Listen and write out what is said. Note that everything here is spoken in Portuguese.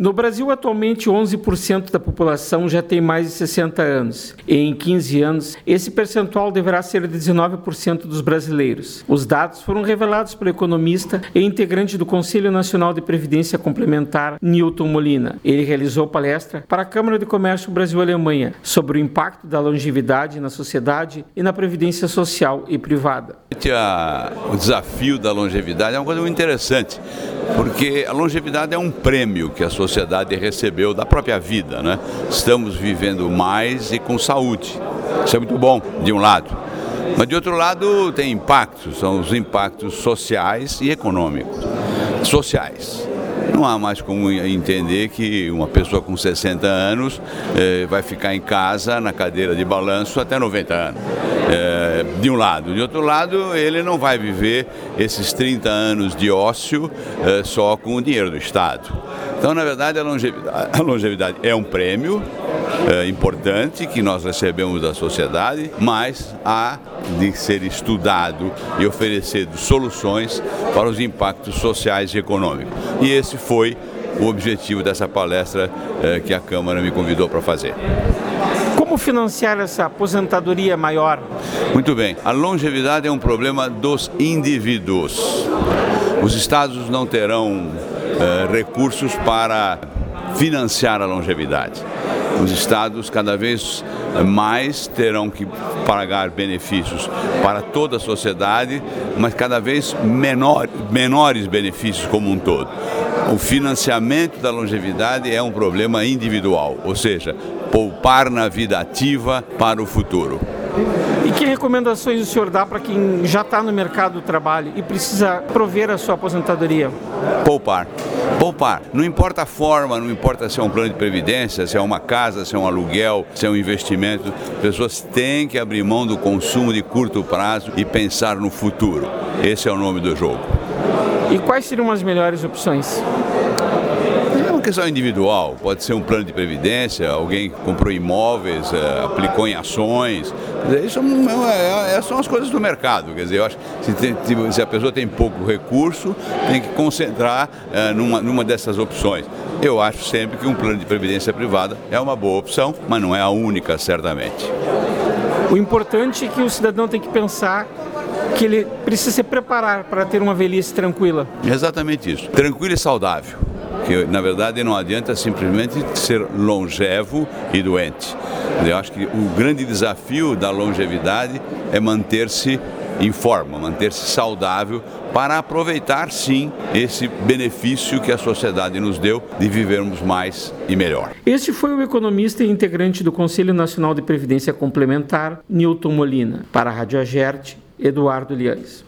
No Brasil, atualmente, 11% da população já tem mais de 60 anos. E em 15 anos, esse percentual deverá ser de 19% dos brasileiros. Os dados foram revelados pelo economista e integrante do Conselho Nacional de Previdência Complementar, Nilton Molina. Ele realizou palestra para a Câmara de Comércio Brasil-Alemanha sobre o impacto da longevidade na sociedade e na previdência social e privada. O desafio da longevidade é uma coisa muito interessante, porque a longevidade é um prêmio que a sociedade recebeu da própria vida, né? Estamos vivendo mais e com saúde. Isso é muito bom, de um lado. Mas, de outro lado, tem impactos, são os impactos sociais e econômicos. Sociais. Não há mais como entender que uma pessoa com 60 anos vai ficar em casa na cadeira de balanço até 90 anos. De um lado. De outro lado, ele não vai viver esses 30 anos de ócio só com o dinheiro do Estado. Então, na verdade, a longevidade é um prêmio importante que nós recebemos da sociedade, mas há de ser estudado e oferecido soluções para os impactos sociais e econômicos. E esse foi o objetivo dessa palestra que a Câmara me convidou para fazer. Como financiar essa aposentadoria maior? Muito bem. A longevidade é um problema dos indivíduos. Os estados não terão recursos para financiar a longevidade. Os estados cada vez mais terão que pagar benefícios para toda a sociedade, mas cada vez menores benefícios como um todo. O financiamento da longevidade é um problema individual, ou seja, poupar na vida ativa para o futuro. E que recomendações o senhor dá para quem já está no mercado do trabalho e precisa prover a sua aposentadoria? Poupar. Poupar. Não importa a forma, não importa se é um plano de previdência, se é uma casa, se é um aluguel, se é um investimento. As pessoas têm que abrir mão do consumo de curto prazo e pensar no futuro. Esse é o nome do jogo. E quais seriam as melhores opções? É uma questão individual, pode ser um plano de previdência, alguém comprou imóveis, aplicou em ações, isso são as coisas do mercado, quer dizer, eu acho que se a pessoa tem pouco recurso, tem que concentrar numa dessas opções. Eu acho sempre que um plano de previdência privada é uma boa opção, mas não é a única, certamente. O importante é que o cidadão tem que pensar que ele precisa se preparar para ter uma velhice tranquila. Exatamente isso, tranquilo e saudável. Que, na verdade, não adianta simplesmente ser longevo e doente. Eu acho que o grande desafio da longevidade é manter-se em forma, manter-se saudável para aproveitar, sim, esse benefício que a sociedade nos deu de vivermos mais e melhor. Este foi o economista e integrante do Conselho Nacional de Previdência Complementar, Nilton Molina. Para a Rádio Agerte, Eduardo Liares.